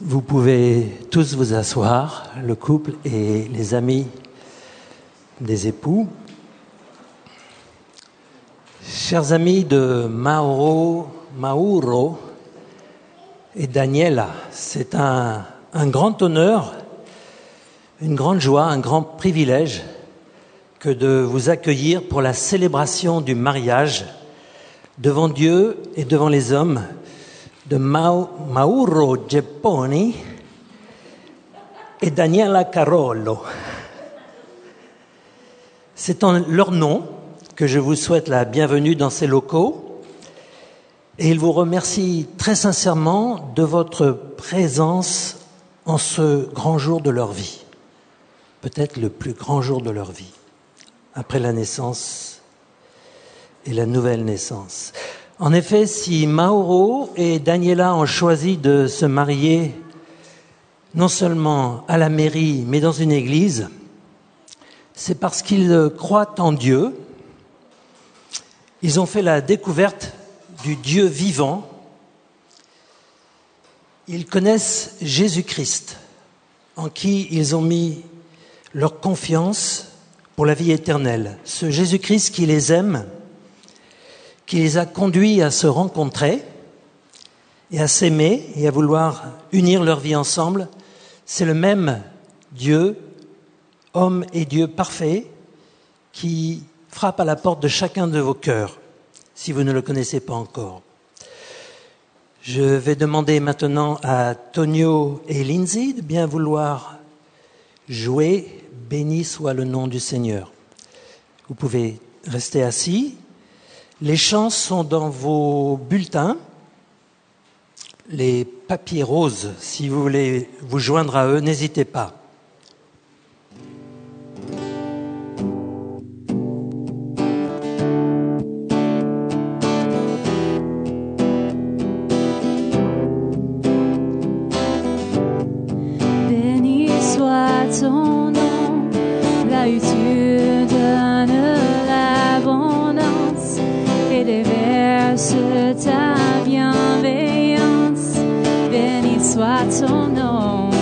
Vous pouvez tous vous asseoir, le couple et les amis des époux. Chers amis de Mauro et Daniela, c'est un grand honneur, une grande joie, un grand privilège que de vous accueillir pour la célébration du mariage devant Dieu et devant les hommes de Mauro Gepponi et Daniela Carollo. C'est en leur nom que je vous souhaite la bienvenue dans ces locaux et ils vous remercient très sincèrement de votre présence en ce grand jour de leur vie, peut-être le plus grand jour de leur vie, après la naissance et la nouvelle naissance. En effet, si Mauro et Daniela ont choisi de se marier non seulement à la mairie, mais dans une église, c'est parce qu'ils croient en Dieu. Ils ont fait la découverte du Dieu vivant. Ils connaissent Jésus-Christ, en qui ils ont mis leur confiance pour la vie éternelle. Ce Jésus-Christ qui les aime, qui les a conduits à se rencontrer et à s'aimer et à vouloir unir leur vie ensemble, c'est le même Dieu, homme et Dieu parfait, qui frappe à la porte de chacun de vos cœurs, si vous ne le connaissez pas encore. Je vais demander maintenant à Tonio et Lindsay de bien vouloir jouer « Béni soit le nom du Seigneur ». Vous pouvez rester assis. Les chants sont dans vos bulletins, les papiers roses. Si vous voulez vous joindre à eux, n'hésitez pas. Béni soit ton nom, là où tu donnes l'abondance et déverse ta bienveillance. Béni soit ton nom.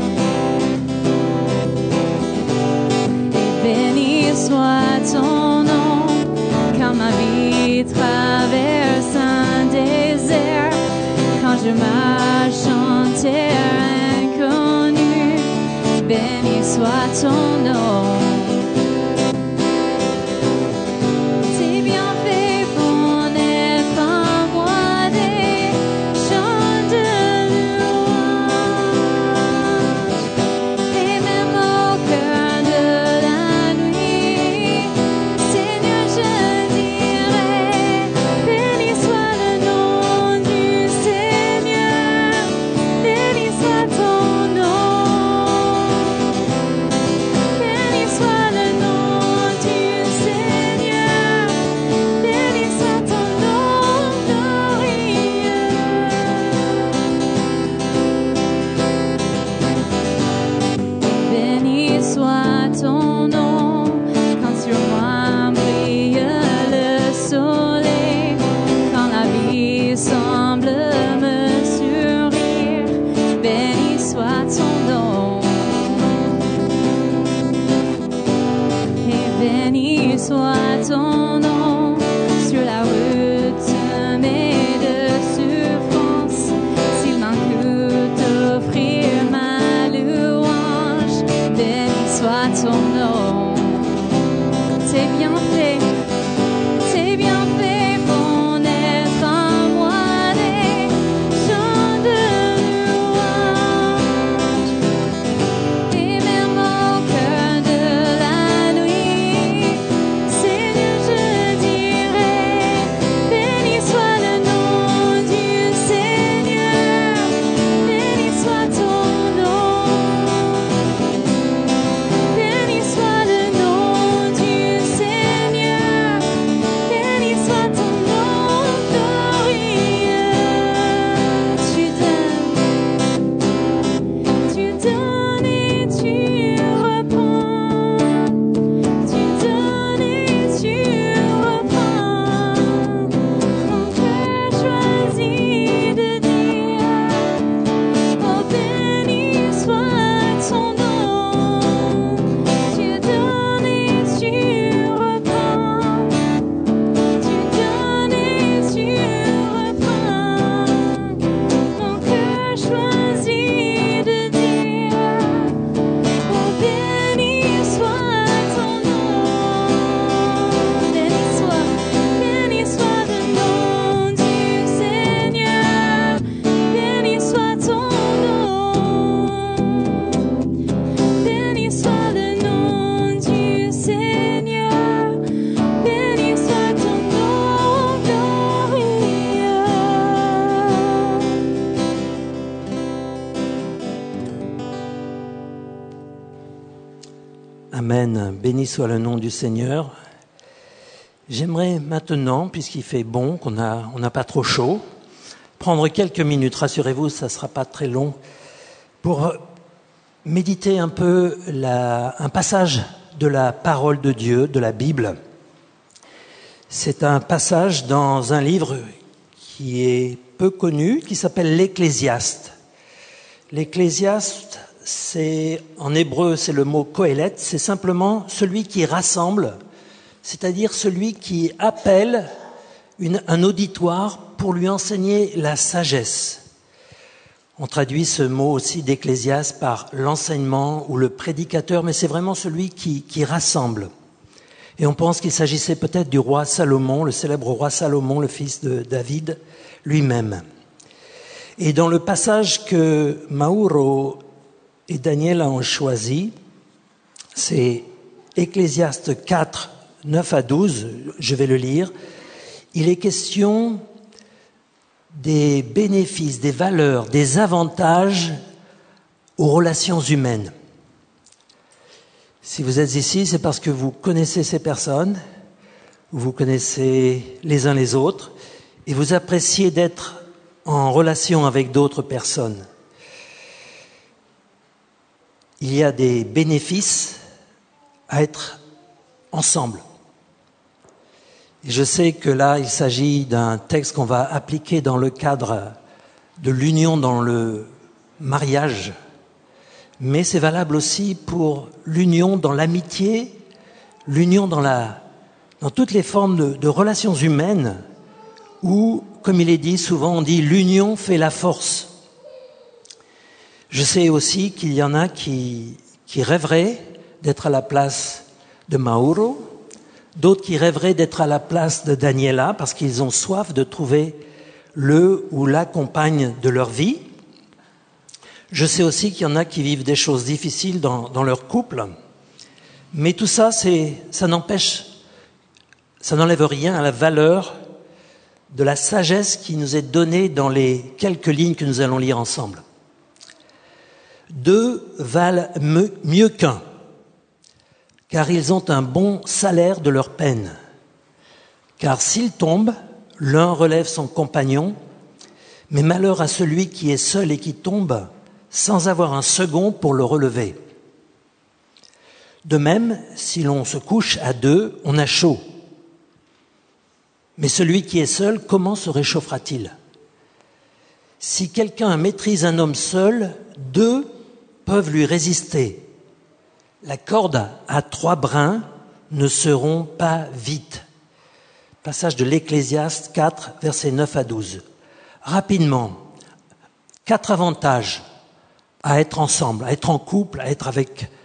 Et béni soit ton nom, quand ma vie traverse un désert, quand je marche en terre inconnue. Béni soit ton nom. Béni soit béni soit le nom du Seigneur. J'aimerais maintenant, puisqu'il fait bon, qu'on n'a pas trop chaud, prendre quelques minutes, rassurez-vous, ça ne sera pas très long, pour méditer un peu un passage de la parole de Dieu, de la Bible. C'est un passage dans un livre qui est peu connu, qui s'appelle l'Ecclésiaste. L'Ecclésiaste, en hébreu, c'est le mot Kohelet, c'est simplement celui qui rassemble, c'est-à-dire celui qui appelle un auditoire pour lui enseigner la sagesse. On traduit ce mot aussi d'Ecclésiaste par l'enseignement ou le prédicateur, mais c'est vraiment celui qui rassemble. Et on pense qu'il s'agissait peut-être du roi Salomon, le célèbre roi Salomon, le fils de David lui-même. Et dans le passage que Mauro et Daniel ont choisi, c'est Ecclésiaste 4, 9 à 12, je vais le lire. Il est question des bénéfices, des valeurs, des avantages aux relations humaines. Si vous êtes ici, c'est parce que vous connaissez ces personnes, vous connaissez les uns les autres, et vous appréciez d'être en relation avec d'autres personnes. Il y a des bénéfices à être ensemble. Et je sais que là, il s'agit d'un texte qu'on va appliquer dans le cadre de l'union dans le mariage, mais c'est valable aussi pour l'union dans l'amitié, l'union dans toutes les formes de relations humaines, où, comme il est dit souvent, on dit l'union fait la force. Je sais aussi qu'il y en a qui rêveraient d'être à la place de Mauro, d'autres qui rêveraient d'être à la place de Daniela parce qu'ils ont soif de trouver le ou la compagne de leur vie. Je sais aussi qu'il y en a qui vivent des choses difficiles dans leur couple, mais tout ça, ça n'enlève rien à la valeur de la sagesse qui nous est donnée dans les quelques lignes que nous allons lire ensemble. 2 valent mieux qu'un, car ils ont un bon salaire de leur peine. Car s'ils tombent, l'un relève son compagnon, mais malheur à celui qui est seul et qui tombe sans avoir un second pour le relever. De même, si l'on se couche à 2, on a chaud. Mais celui qui est seul, comment se réchauffera-t-il ? Si quelqu'un maîtrise un homme seul, 2 peuvent lui résister. La corde à 3 brins ne se rompt pas vite. Passage de l'Ecclésiaste 4, versets 9 à 12. Rapidement, 4 avantages à être ensemble, à être en couple, à être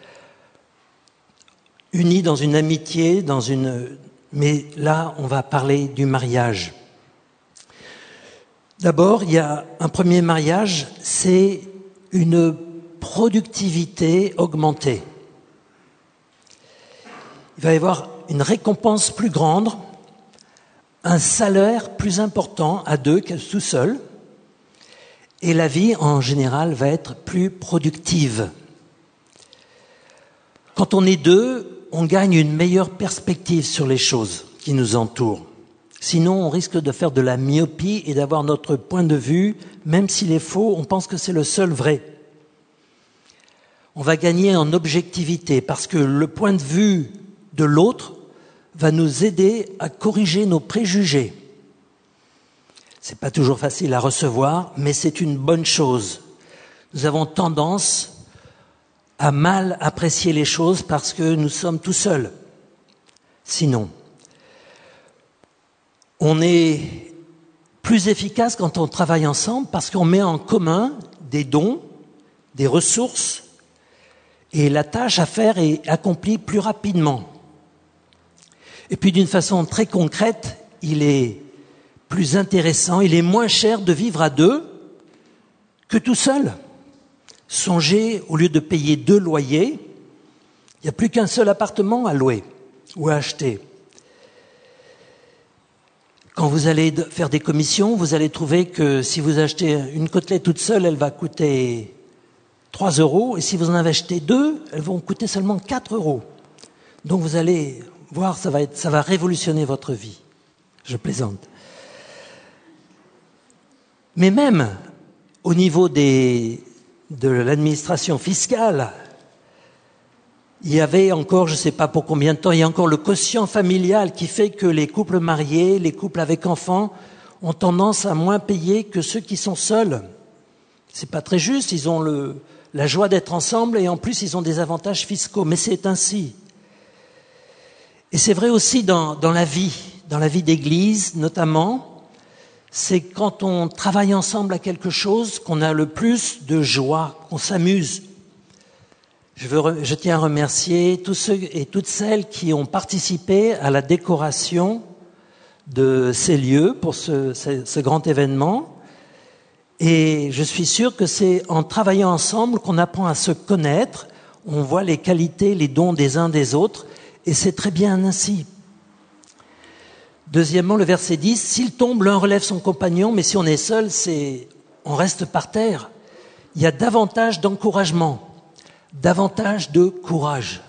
unis dans une amitié, mais là, on va parler du mariage. D'abord, il y a un premier mariage, c'est une productivité augmentée. Il va y avoir une récompense plus grande, un salaire plus important à 2 que tout seul, et la vie en général va être plus productive. Quand on est 2, on gagne une meilleure perspective sur les choses qui nous entourent. Sinon, on risque de faire de la myopie et d'avoir notre point de vue, même s'il est faux, on pense que c'est le seul vrai. On va gagner en objectivité parce que le point de vue de l'autre va nous aider à corriger nos préjugés. C'est pas toujours facile à recevoir, mais c'est une bonne chose. Nous avons tendance à mal apprécier les choses parce que nous sommes tout seuls. Sinon, on est plus efficace quand on travaille ensemble parce qu'on met en commun des dons, des ressources, et la tâche à faire est accomplie plus rapidement. Et puis d'une façon très concrète, il est plus intéressant, il est moins cher de vivre à 2 que tout seul. Songez, au lieu de payer 2 loyers, il n'y a plus qu'un seul appartement à louer ou à acheter. Quand vous allez faire des commissions, vous allez trouver que si vous achetez une côtelette toute seule, elle va coûter 3 €, et si vous en avez acheté 2, elles vont coûter seulement 4 €. Donc vous allez voir, ça va révolutionner votre vie. Je plaisante. Mais même au niveau de l'administration fiscale, il y avait encore, je ne sais pas pour combien de temps, il y a encore le quotient familial qui fait que les couples mariés, les couples avec enfants, ont tendance à moins payer que ceux qui sont seuls. C'est pas très juste, ils ont la joie d'être ensemble et en plus ils ont des avantages fiscaux, mais c'est ainsi. Et c'est vrai aussi dans la vie d'église notamment, c'est quand on travaille ensemble à quelque chose qu'on a le plus de joie, qu'on s'amuse. Je tiens à remercier tous ceux et toutes celles qui ont participé à la décoration de ces lieux pour ce grand événement. Et je suis sûr que c'est en travaillant ensemble qu'on apprend à se connaître, on voit les qualités, les dons des uns des autres, et c'est très bien ainsi. Deuxièmement, le verset 10, « S'il tombe, l'un relève son compagnon, mais si on est seul, on reste par terre. » Il y a davantage d'encouragement, davantage de courage.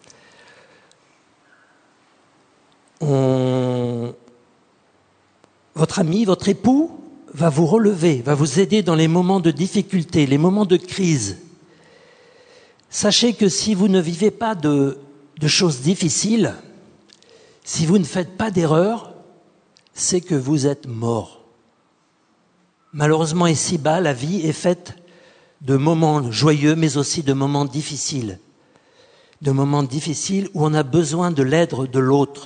Votre ami, votre époux va vous relever, va vous aider dans les moments de difficulté, les moments de crise. Sachez que si vous ne vivez pas de choses difficiles, si vous ne faites pas d'erreurs, c'est que vous êtes mort. Malheureusement, ici-bas, la vie est faite de moments joyeux, mais aussi de moments difficiles. De moments difficiles où on a besoin de l'aide de l'autre.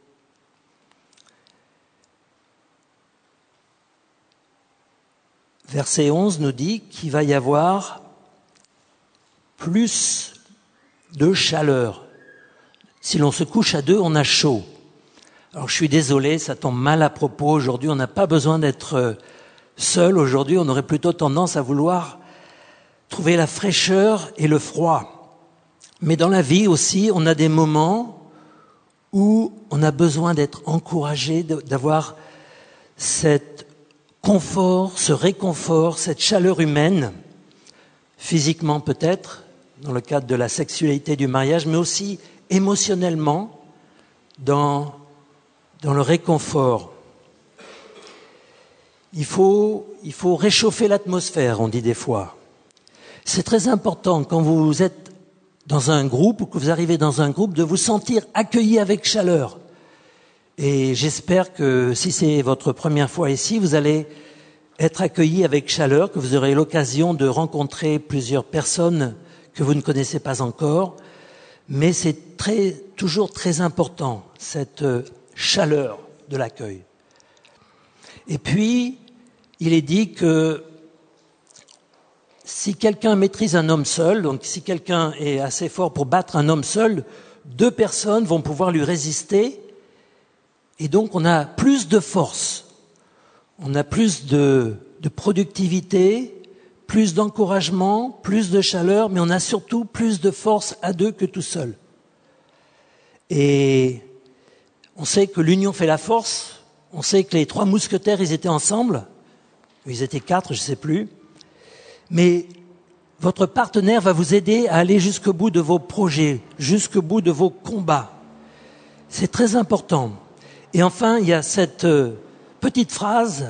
Verset 11 nous dit qu'il va y avoir plus de chaleur. Si l'on se couche à deux, on a chaud. Alors je suis désolé, ça tombe mal à propos. Aujourd'hui, on n'a pas besoin d'être seul. Aujourd'hui, on aurait plutôt tendance à vouloir trouver la fraîcheur et le froid. Mais dans la vie aussi, on a des moments où on a besoin d'être encouragé, d'avoir cette confort, ce réconfort, cette chaleur humaine, physiquement peut-être, dans le cadre de la sexualité du mariage, mais aussi émotionnellement, dans le réconfort. Il faut réchauffer l'atmosphère, on dit des fois. C'est très important quand vous êtes dans un groupe ou que vous arrivez dans un groupe de vous sentir accueilli avec chaleur. Et j'espère que si c'est votre première fois ici, vous allez être accueillis avec chaleur, que vous aurez l'occasion de rencontrer plusieurs personnes que vous ne connaissez pas encore. Mais c'est toujours très important, cette chaleur de l'accueil. Et puis, il est dit que si quelqu'un maîtrise un homme seul, donc si quelqu'un est assez fort pour battre un homme seul, 2 personnes vont pouvoir lui résister. Et donc, on a plus de force, on a plus de productivité, plus d'encouragement, plus de chaleur, mais on a surtout plus de force à 2 que tout seul. Et on sait que l'union fait la force, on sait que les 3 mousquetaires, ils étaient ensemble, ils étaient 4, je ne sais plus, mais votre partenaire va vous aider à aller jusqu'au bout de vos projets, jusqu'au bout de vos combats. C'est très important. Et enfin, il y a cette petite phrase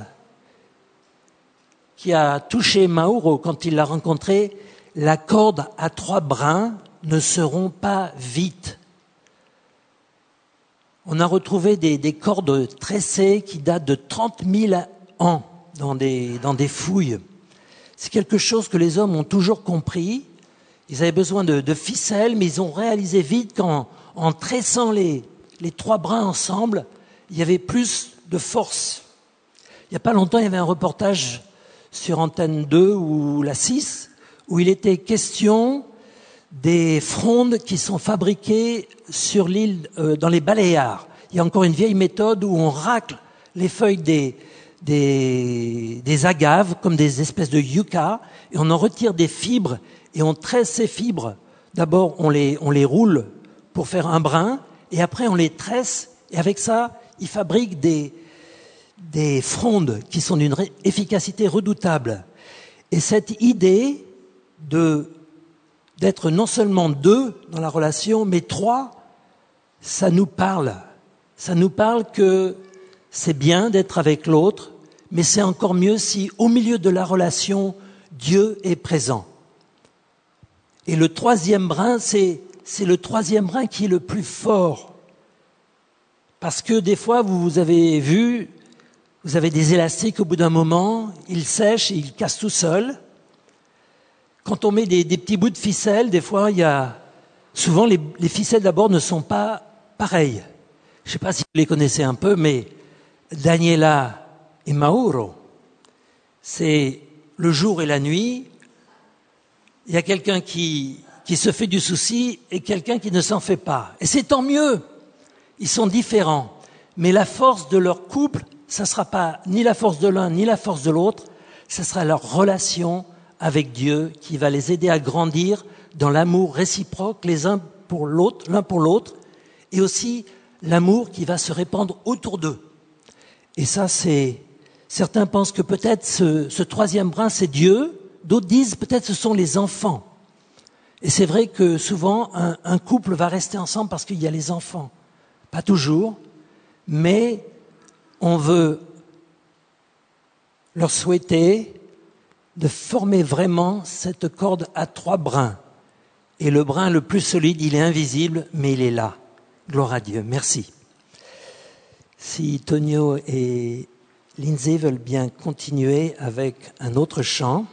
qui a touché Mauro quand il l'a rencontré. La corde à 3 brins ne seront pas vite. On a retrouvé des cordes tressées qui datent de 30 000 ans dans des fouilles. C'est quelque chose que les hommes ont toujours compris. Ils avaient besoin de ficelles, mais ils ont réalisé vite qu'en tressant les 3 brins ensemble, il y avait plus de force. Il n'y a pas longtemps, il y avait un reportage sur Antenne 2 ou la 6, où il était question des frondes qui sont fabriquées sur l'île, dans les Baléares. Il y a encore une vieille méthode où on racle les feuilles des agaves, comme des espèces de yucca, et on en retire des fibres, et on tresse ces fibres. D'abord, on les roule pour faire un brin, et après on les tresse, et avec ça, ils fabriquent des frondes qui sont d'une efficacité redoutable. Et cette idée d'être non seulement 2 dans la relation, mais 3, ça nous parle. Ça nous parle que c'est bien d'être avec l'autre, mais c'est encore mieux si au milieu de la relation, Dieu est présent. Et le troisième brin, c'est le troisième brin qui est le plus fort. Parce que des fois, vous avez vu, vous avez des élastiques, au bout d'un moment, ils sèchent et ils cassent tout seuls. Quand on met des petits bouts de ficelle, des fois, souvent les ficelles d'abord ne sont pas pareilles. Je ne sais pas si vous les connaissez un peu, mais Daniela et Mauro, c'est le jour et la nuit. Il y a quelqu'un qui se fait du souci et quelqu'un qui ne s'en fait pas. Et c'est tant mieux. Ils sont différents. Mais la force de leur couple, ça ne sera pas ni la force de l'un ni la force de l'autre. Ça sera leur relation avec Dieu qui va les aider à grandir dans l'amour réciproque l'un pour l'autre, et aussi l'amour qui va se répandre autour d'eux. Et ça, certains pensent que peut-être ce troisième brin, c'est Dieu. D'autres disent peut-être ce sont les enfants. Et c'est vrai que souvent, un couple va rester ensemble parce qu'il y a les enfants. Pas toujours, mais on veut leur souhaiter de former vraiment cette corde à 3 brins. Et le brin le plus solide, il est invisible, mais il est là. Gloire à Dieu. Merci. Si Tonio et Lindsay veulent bien continuer avec un autre chant.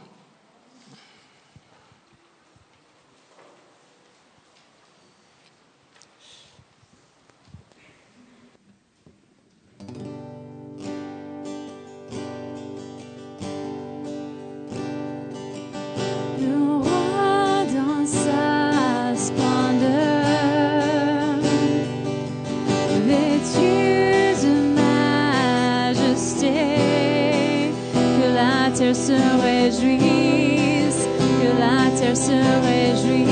Se réjouisse, que la terre se réjouisse.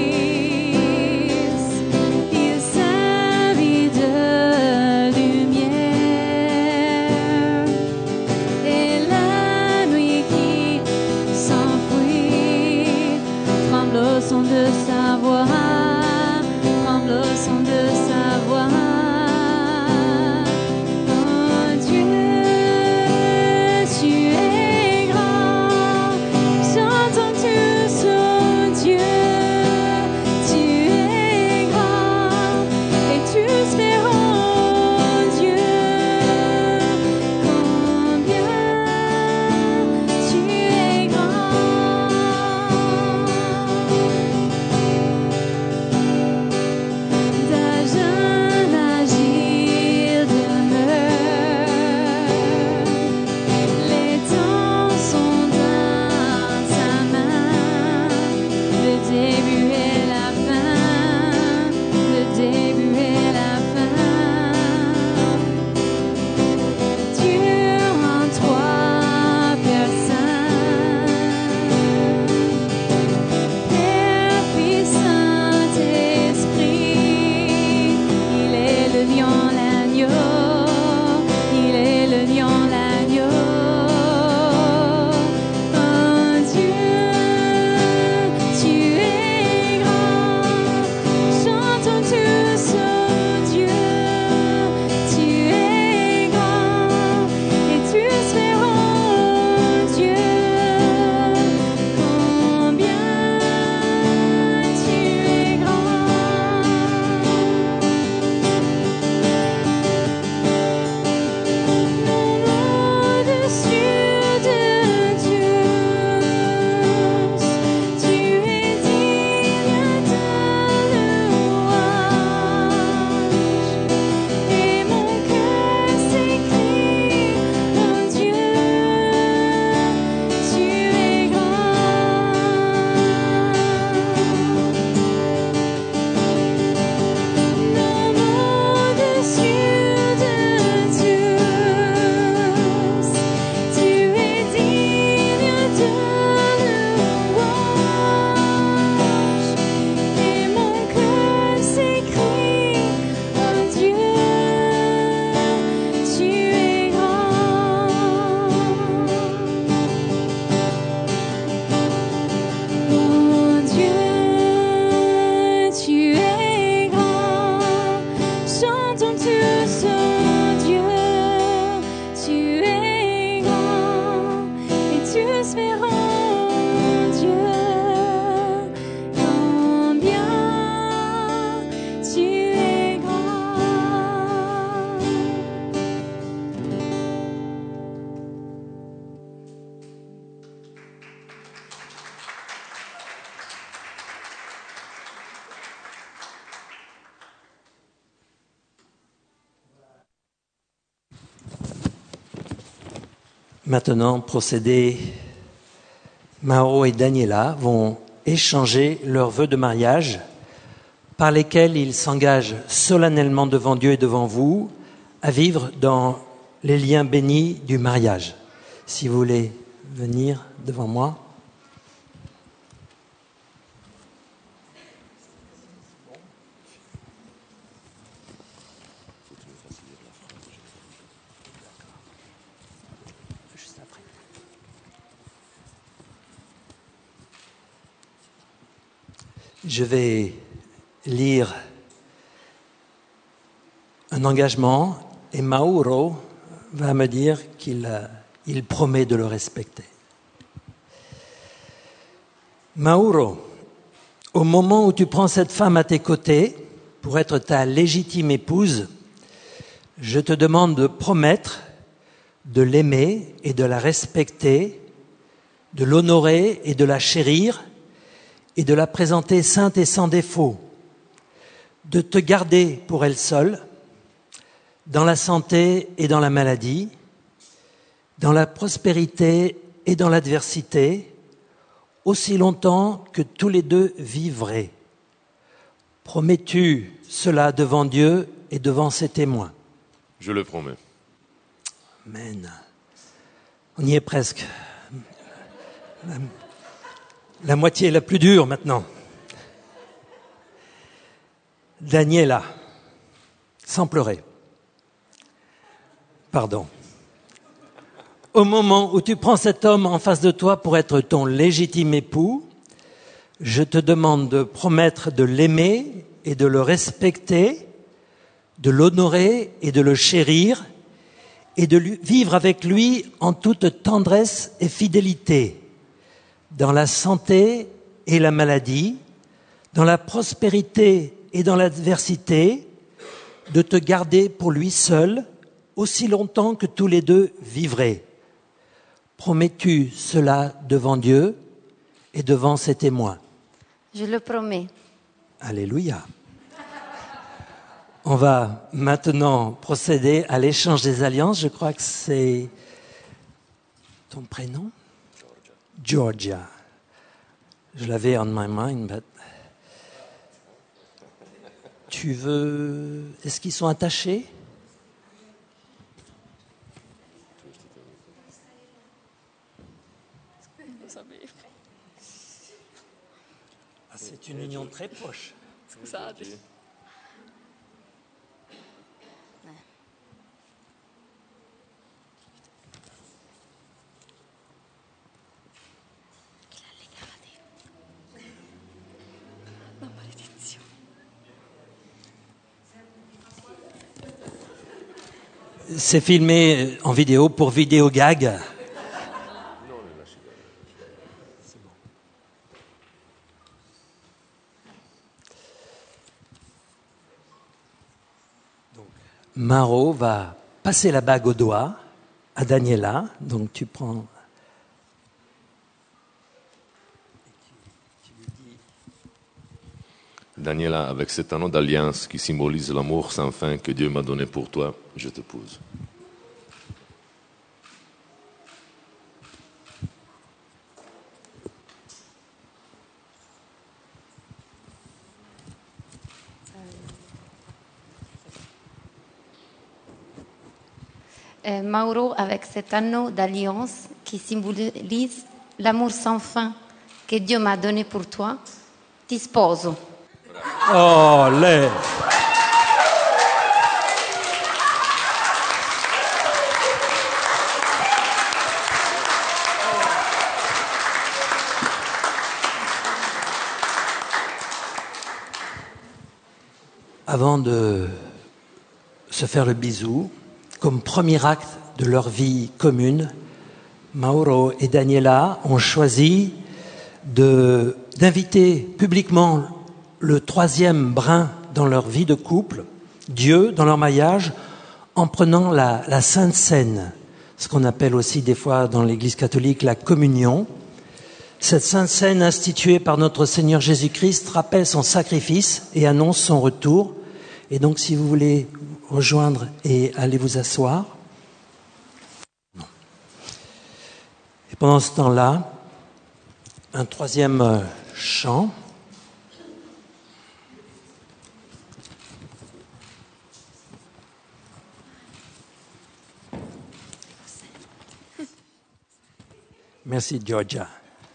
Il s'habille de lumière et la nuit qui s'enfuit tremble au son de sa voix, tremble au son de sa voix. espérons Dieu, combien tu es grand. Maintenant, procéder, Mao et Daniela vont échanger leurs vœux de mariage par lesquels ils s'engagent solennellement devant Dieu et devant vous à vivre dans les liens bénis du mariage. Si vous voulez venir devant moi. Je vais lire un engagement et Mauro va me dire qu'il promet de le respecter. Mauro, au moment où tu prends cette femme à tes côtés pour être ta légitime épouse, je te demande de promettre de l'aimer et de la respecter, de l'honorer et de la chérir, et de la présenter sainte et sans défaut, de te garder pour elle seule, dans la santé et dans la maladie, dans la prospérité et dans l'adversité, aussi longtemps que tous les deux vivraient. Promets-tu cela devant Dieu et devant ses témoins? Je le promets. Amen. On y est presque. La moitié est la plus dure maintenant. Daniela, sans pleurer. Pardon. Au moment où tu prends cet homme en face de toi pour être ton légitime époux, je te demande de promettre de l'aimer et de le respecter, de l'honorer et de le chérir, et de vivre avec lui en toute tendresse et fidélité, dans la santé et la maladie, dans la prospérité et dans l'adversité, de te garder pour lui seul, aussi longtemps que tous les deux vivraient. Promets-tu cela devant Dieu et devant ses témoins? Je le promets. Alléluia. On va maintenant procéder à l'échange des alliances. Je crois que c'est ton prénom? Georgia. Je l'avais on my mind, but... Tu veux... Est-ce qu'ils sont attachés? Ah, c'est une union très proche. C'est filmé en vidéo pour Vidéo Gag. Donc, Maro va passer la bague au doigt à Daniela. Donc tu prends... Daniela, avec cet anneau d'alliance qui symbolise l'amour sans fin que Dieu m'a donné pour toi, je t'épouse. Mauro, avec cet anneau d'alliance qui symbolise l'amour sans fin que Dieu m'a donné pour toi, ti sposo. Oh, lei! Avant de se faire le bisou, comme premier acte de leur vie commune, Mauro et Daniela ont choisi d'inviter publiquement le troisième brin dans leur vie de couple, Dieu, dans leur mariage, en prenant la Sainte Seine, ce qu'on appelle aussi des fois dans l'Église catholique la communion. Cette Sainte Seine instituée par notre Seigneur Jésus-Christ rappelle son sacrifice et annonce son retour. Et donc, si vous voulez rejoindre et aller vous asseoir. Et pendant ce temps-là, un troisième chant. Merci, Georgia.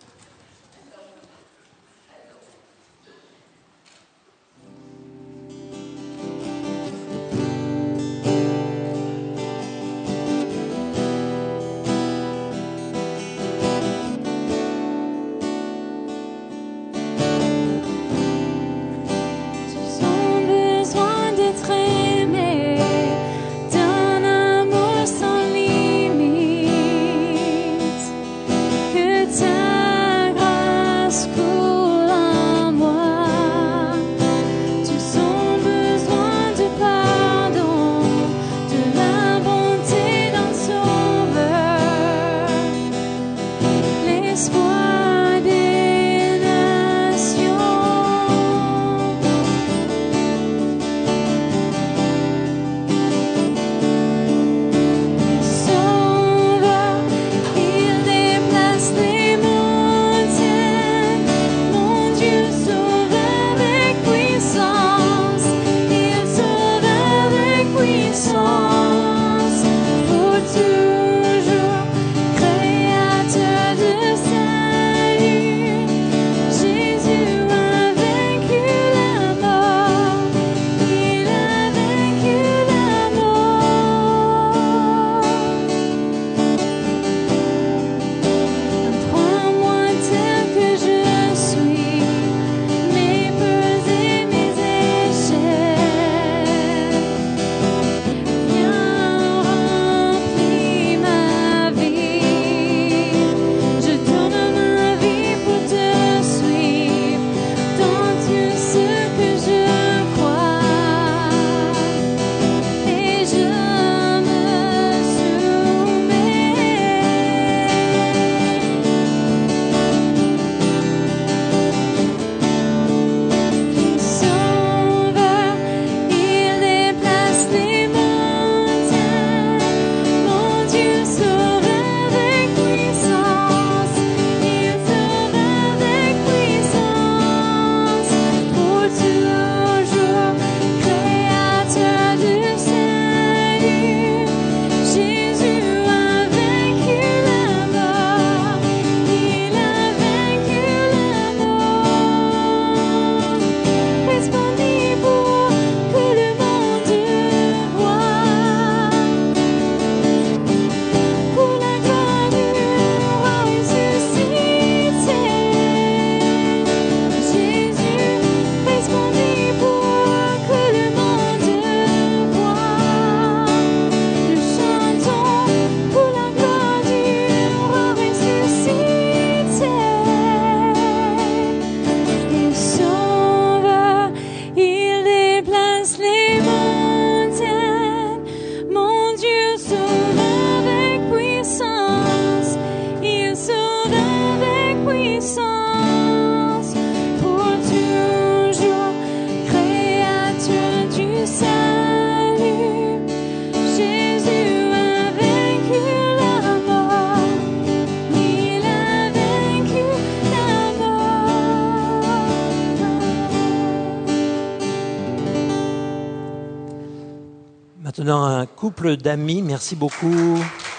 Maintenant, un couple d'amis, merci beaucoup.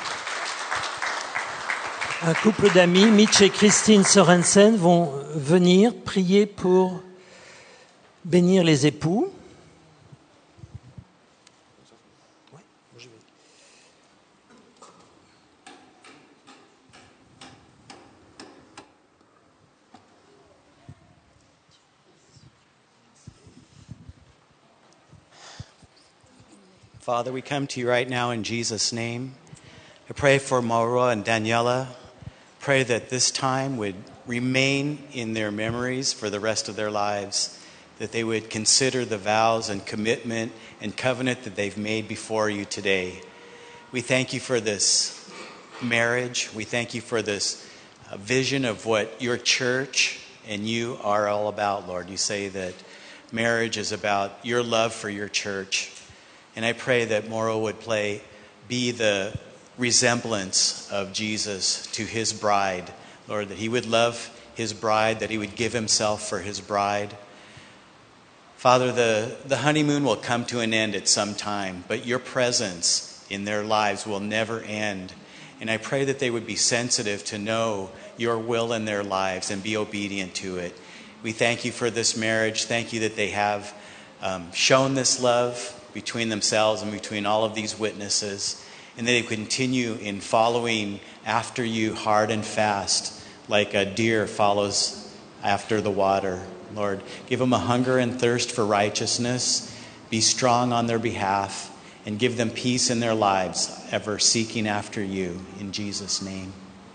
Un couple d'amis, Mitch et Christine Sorensen, vont venir prier pour bénir les époux. Father, we come to you right now in Jesus' name. I pray for Mauro and Daniela. Pray that this time would remain in their memories for the rest of their lives, that they would consider the vows and commitment and covenant that they've made before you today. We thank you for this marriage. We thank you for this vision of what your church and you are all about, Lord. You say that marriage is about your love for your church. And I pray that Mauro would be the resemblance of Jesus to his bride. Lord, that he would love his bride, that he would give himself for his bride. Father, the honeymoon will come to an end at some time, but your presence in their lives will never end. And I pray that they would be sensitive to know your will in their lives and be obedient to it. We thank you for this marriage. Thank you that they have shown this love between themselves and between all of these witnesses, and that they continue in following after you hard and fast, like a deer follows after the water. Lord, give them a hunger and thirst for righteousness. Be strong on their behalf, and give them peace in their lives, ever seeking after you. In Jesus' name.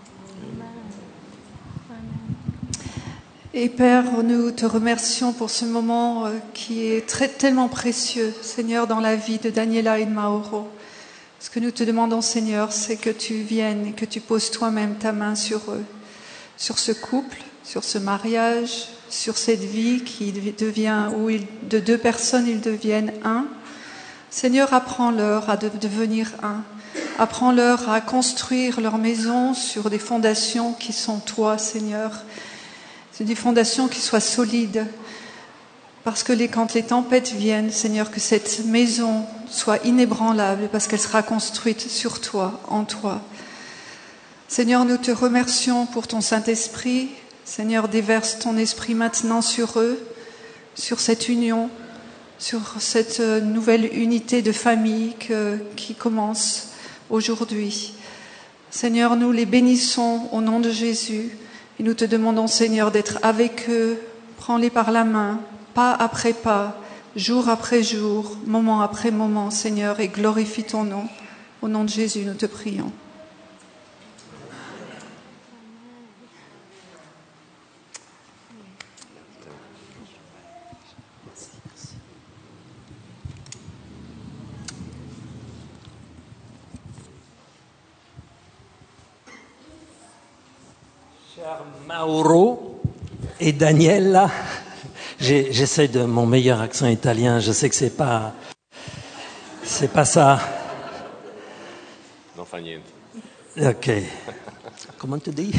Et Père, nous te remercions pour ce moment qui est tellement précieux, Seigneur, dans la vie de Daniela et de Mauro. Ce que nous te demandons, Seigneur, c'est que tu viennes et que tu poses toi-même ta main sur eux, sur ce couple, sur ce mariage, sur cette vie qui devient, où de deux personnes, ils deviennent un. Seigneur, apprends-leur à devenir un. Apprends-leur à construire leur maison sur des fondations qui sont toi, Seigneur. C'est des fondations qui soient solides. Parce que quand les tempêtes viennent, Seigneur, que cette maison soit inébranlable parce qu'elle sera construite sur toi, en toi. Seigneur, nous te remercions pour ton Saint-Esprit. Seigneur, déverse ton esprit maintenant sur eux, sur cette union, sur cette nouvelle unité de famille qui commence aujourd'hui. Seigneur, nous les bénissons au nom de Jésus et nous te demandons, Seigneur, d'être avec eux. Prends-les par la main, pas après pas, jour après jour, moment après moment, Seigneur, et glorifie ton nom. Au nom de Jésus, nous te prions. Cher Mauro et Daniela, j'essaie de mon meilleur accent italien, je sais que c'est pas ça. Non fa niente. Ok. Comment tu dis?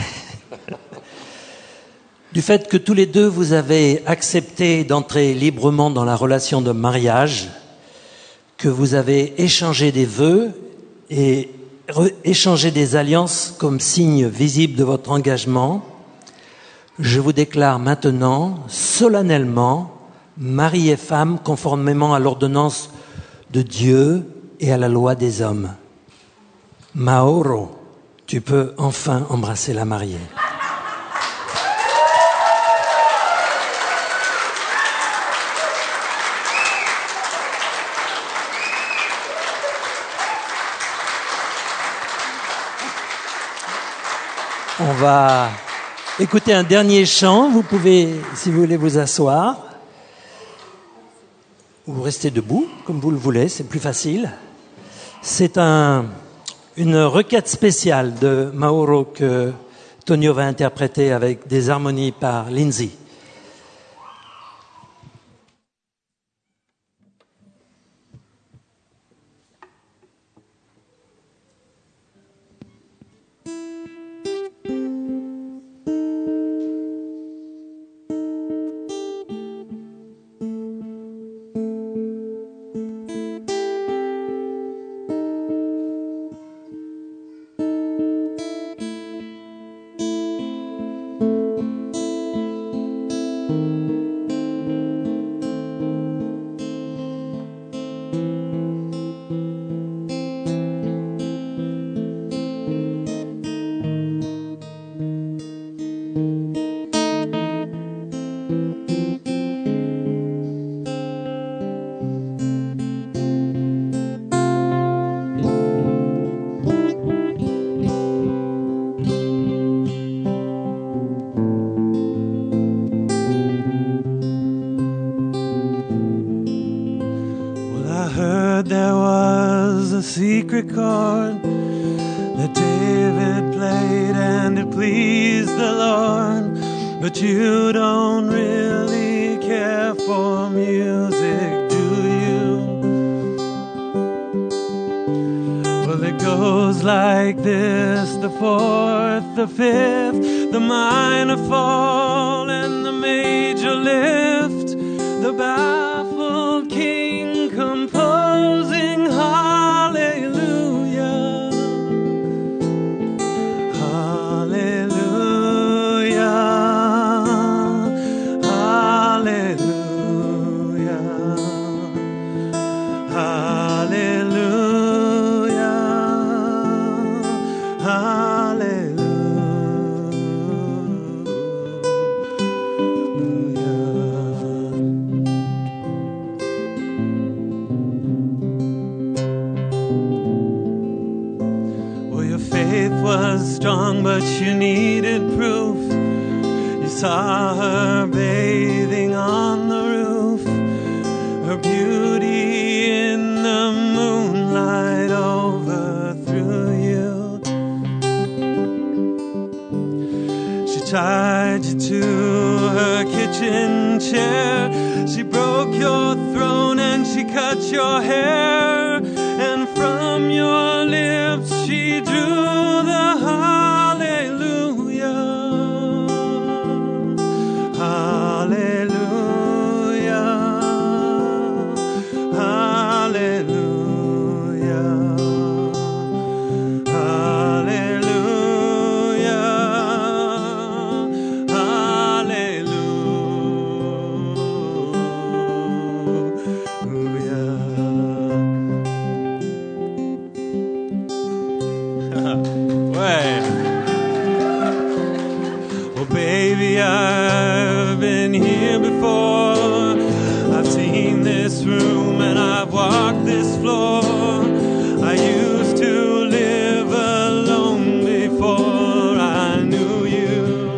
Du fait que tous les deux vous avez accepté d'entrer librement dans la relation de mariage, que vous avez échangé des vœux et échangé des alliances comme signe visible de votre engagement, je vous déclare maintenant, solennellement, mari et femme conformément à l'ordonnance de Dieu et à la loi des hommes. Mauro, tu peux enfin embrasser la mariée. On va écouter un dernier chant. Vous pouvez, si vous voulez, vous asseoir ou rester debout, comme vous le voulez, c'est plus facile. C'est une requête spéciale de Mauro que Tonio va interpréter avec des harmonies par Lindsay. sacred chord that David played and it pleased the Lord. But you don't really care for music, do you? Well, it goes like this: the fourth, the fifth, the minor fall, and the major lift. The baffled king composing hallelujah. Strong, but you needed proof. You saw her bathing on the roof, her beauty in the moonlight overthrew you. She tied you to her kitchen chair, she broke your throne and she cut your hair, and from your lips she drew the hallelujah, hallelujah, hallelujah, hallelujah, Baby, I've been here before. I've seen this room and I've walked this floor. I used to live alone before I knew you.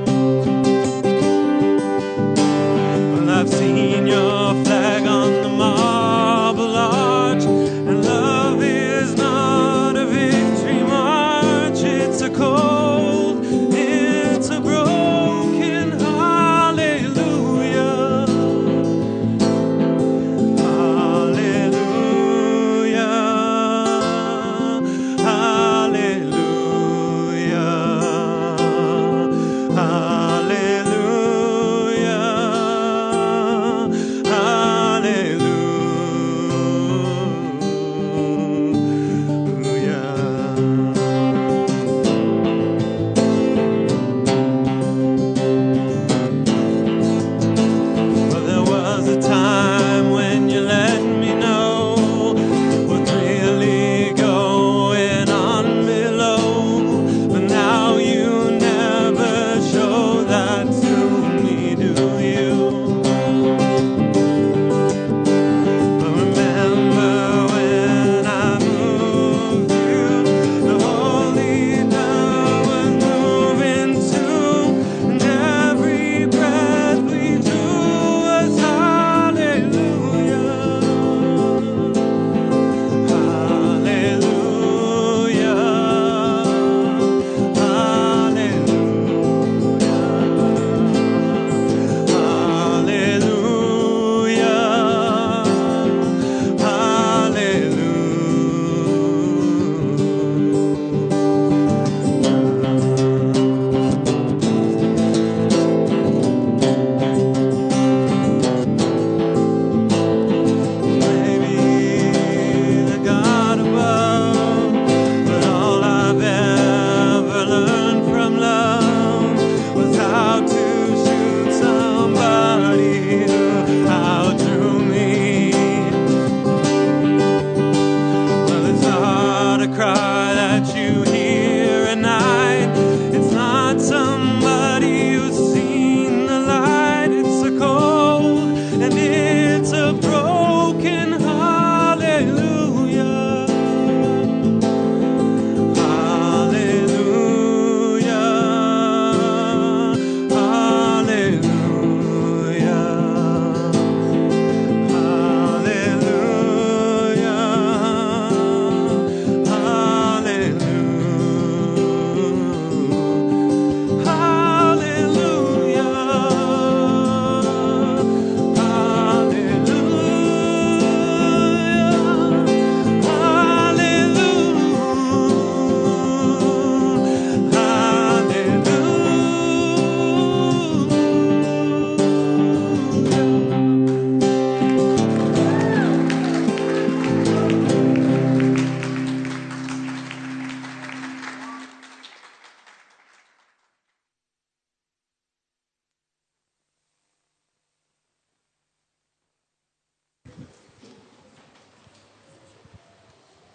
Well, I've seen your flag on the marble arch, and love is not a victory march. It's a cold, it's a broken hallelujah. Hallelujah. Hallelujah. Hallelujah. Hallelujah.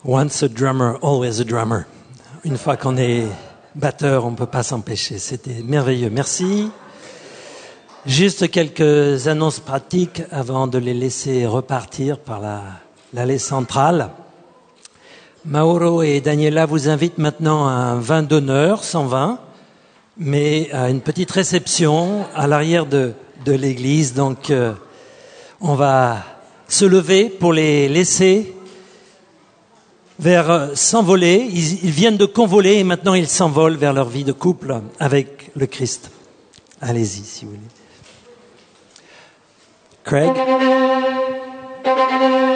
Once a drummer, always a drummer. Une fois qu'on est batteur, on ne peut pas s'empêcher. C'était merveilleux. Merci. Juste quelques annonces pratiques avant de les laisser repartir par l'allée centrale. Mauro et Daniela vous invitent maintenant à un vin d'honneur, sans vin, mais à une petite réception à l'arrière de l'église. Donc, on va se lever pour les laisser vers s'envoler. Ils viennent de convoler et maintenant ils s'envolent vers leur vie de couple avec le Christ. Allez-y, si vous voulez. Craig.